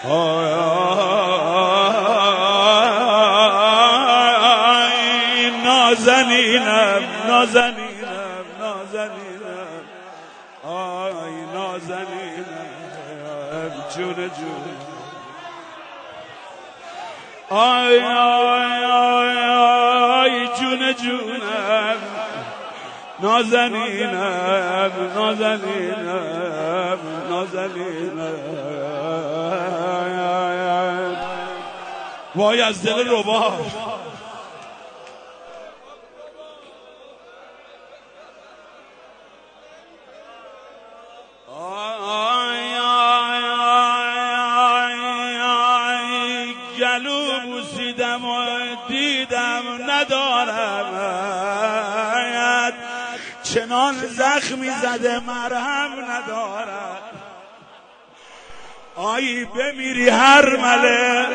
نازنینم نازنینم نازنینم آی نازنینم جون جون آی آی آی آی جون جونم نازنینم نازنینم نازنینم وای از دل رباب گلو بوسیدم و دیدم ندارم چنان زخمی زده مرهم ندارد آیی بمیری هر مله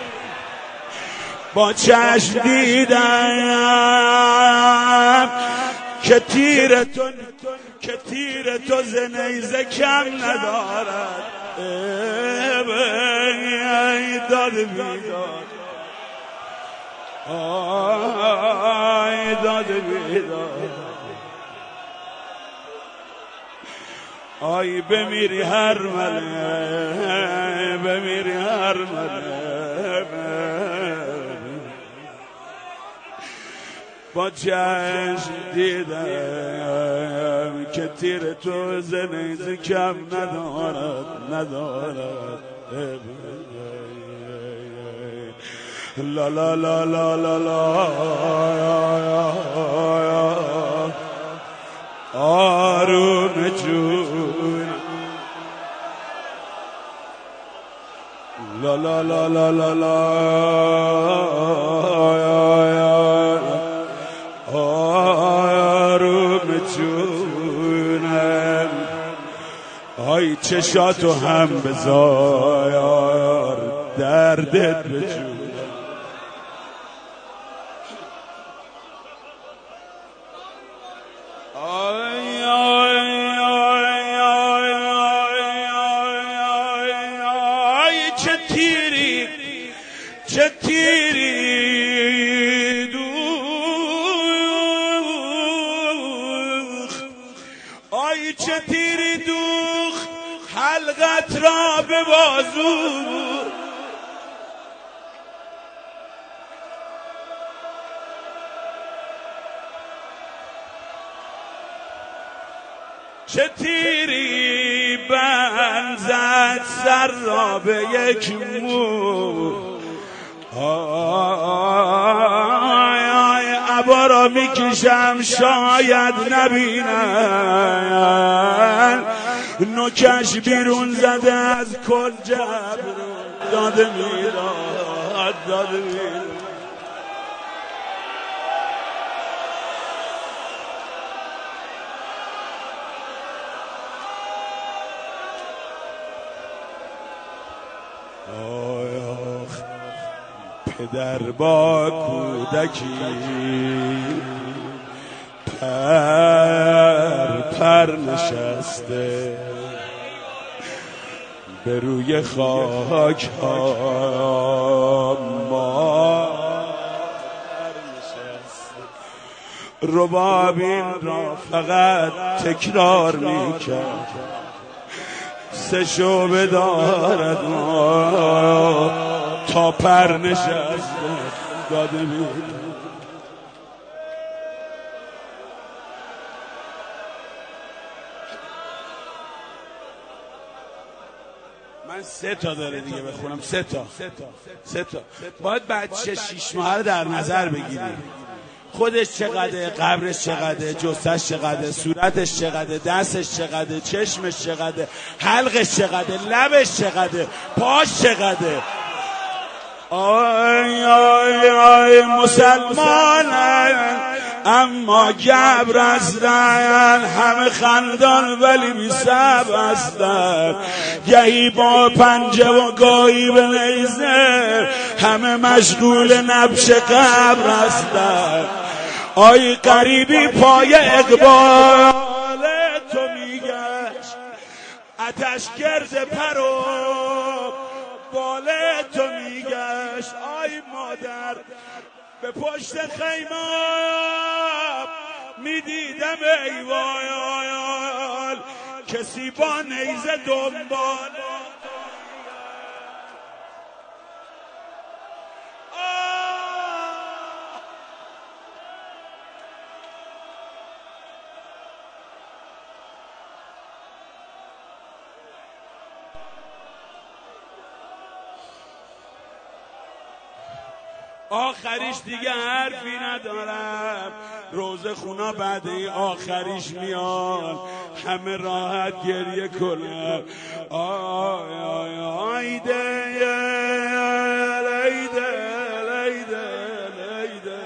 با چشم دیدم که تیر تو زنیزه کم ندارد ای داد بیداد آی داد بیداد آی بمیری هر مله بمیری هر مله با چشم دیدم که تیر تو زنیزه کم ندارد لا لا لا لا لا لا آروم جون لا لا لا لا لا لا آروم جونم آی چشاتو هم بذار دردت به جون چه تیری دوخ آی چه تیری دوخ حلقت را به بازو چه تیری بند زد سر را به یک مو آی آی عبا را میکشم شاید نبینن نوکش بیرون زده از کل جبر داده میداد داده میداد پدر با کودکی پر نشسته به روی خاک ها ما رباب این را فقط تکرار میکرد سه شعبه دارد ما تا پر نشسته داده می‌دهد من 3 تا داره دیگه بخونم 3 تا باید بچه 6 ماهه رو در نظر بگیریم خودش چقدره قبرش چقدره جثه‌ش چقدره صورتش چقدره دستش چقدره چشمش چقدره حلقش چقدره لبش چقدره پاش چقدره آی آی آی مسلمانن اما گبر هستن همه خندان ولی بی صبر هستن گهی با پنجه و گاهی به نیزه همه مشغول نبش قبر هستن آی غریبی پای اقبال تو میگشت آتش گرد پرو دنباله تو میگشت آی مادر، به پشت خیمه میدیدم ای وایال کسی با نیزه دنبال آخریش دیگه حرفی ندارم، روزه خونا بعد این آخریش میاد همه راحت گریه کنن. آی آی آیده لیده لیده لیده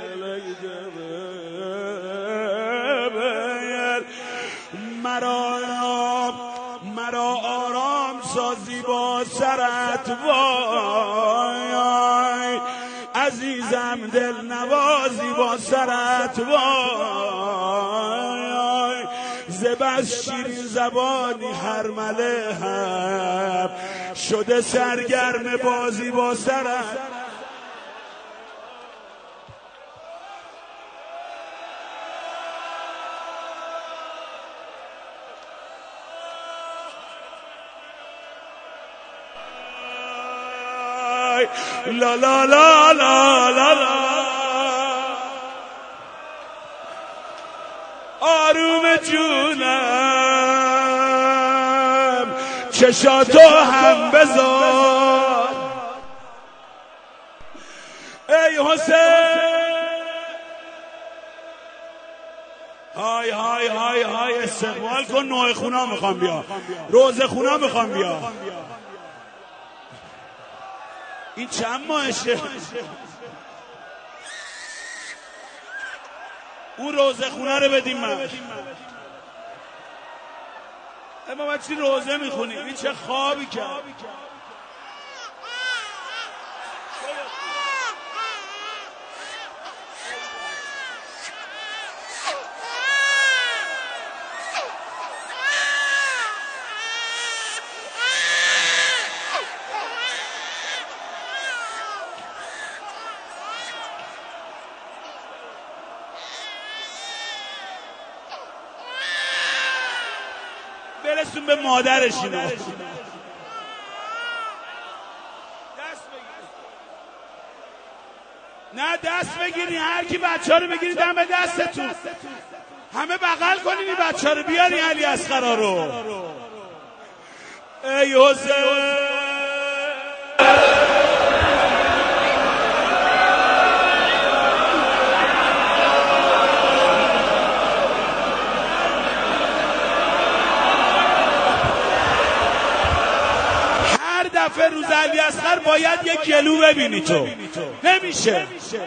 لیده مرا آرام سازی با سرت وای عزیزم دل نوازی با سرت وای زبس شیرین زبانی هر مله هم شده سرگرم بازی با سرت. لا لا لا لا لا لا آروم جونم چشاتو هم بذار ای حسین. های های های های استقبال کن، نوع خونا میخوام بیا، روزه خونا میخوام بیا. این چند ماهشه؟ اون روزه خونه رو بدیم من. اما من چی روزه میخونیم؟ این چه خوابی کرد؟ برسون به مادرش اینا. نه دست بگیری، هر کی بچه ها رو بگیری دم دستتون، همه بغل کنین این بچه ها رو بیاری علی اصغر رو. ای حسین دفعه روز علی اصغر باید یک گلو ببینی تو، نمیشه.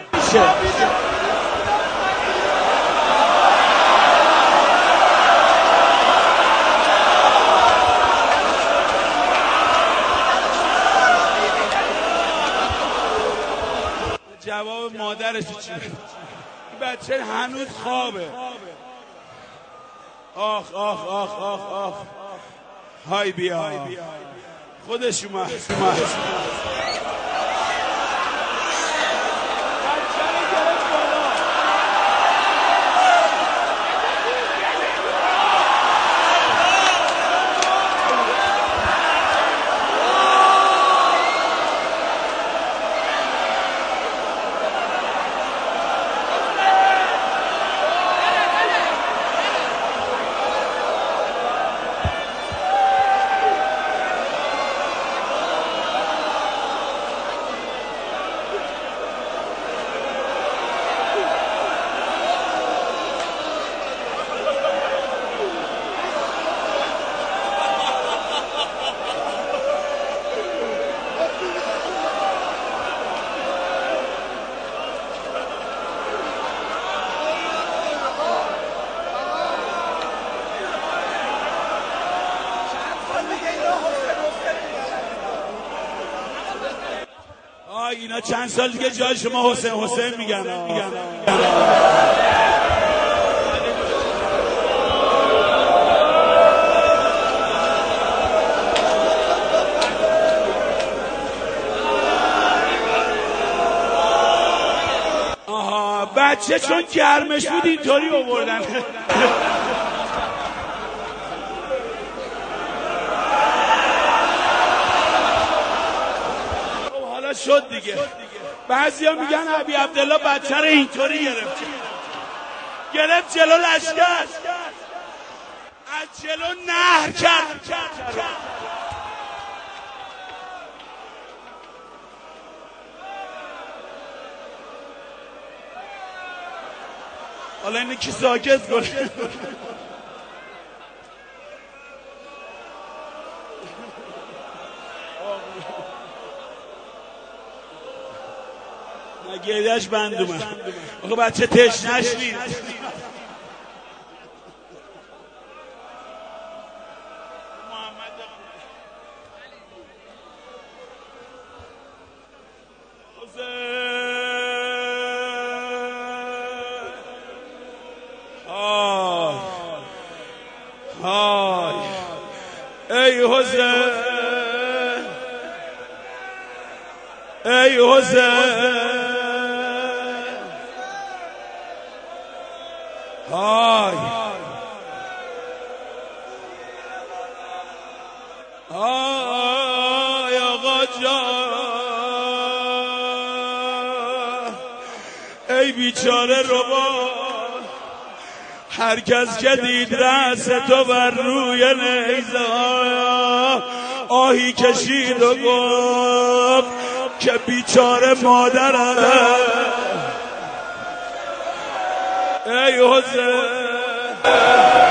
جواب مادرش چی؟ این بچه هنوز خوابه. آخ آخ آخ آخ آخ های بیا خودش اومد. اینا چند سال دیگه جای شما حسین حسین میگن. بچه چون گرمش بود اینطوری آوردن. حالا شد دیگه. بعضیا میگن ابی عبدالله بچه رو اینطوری گرفت جلو لشکر، از جلو نهر کرد. حالا اینه کی ساکت کنه. گریهش بند اومد. آقا بچه تشنش نیست. ای حسین، ای حسین، های های آقا جان، ای بیچاره ربا، هر کس که دید رأس تو بر روی نیزه آهی کشید و گفت که بیچاره مادرم. ای حسین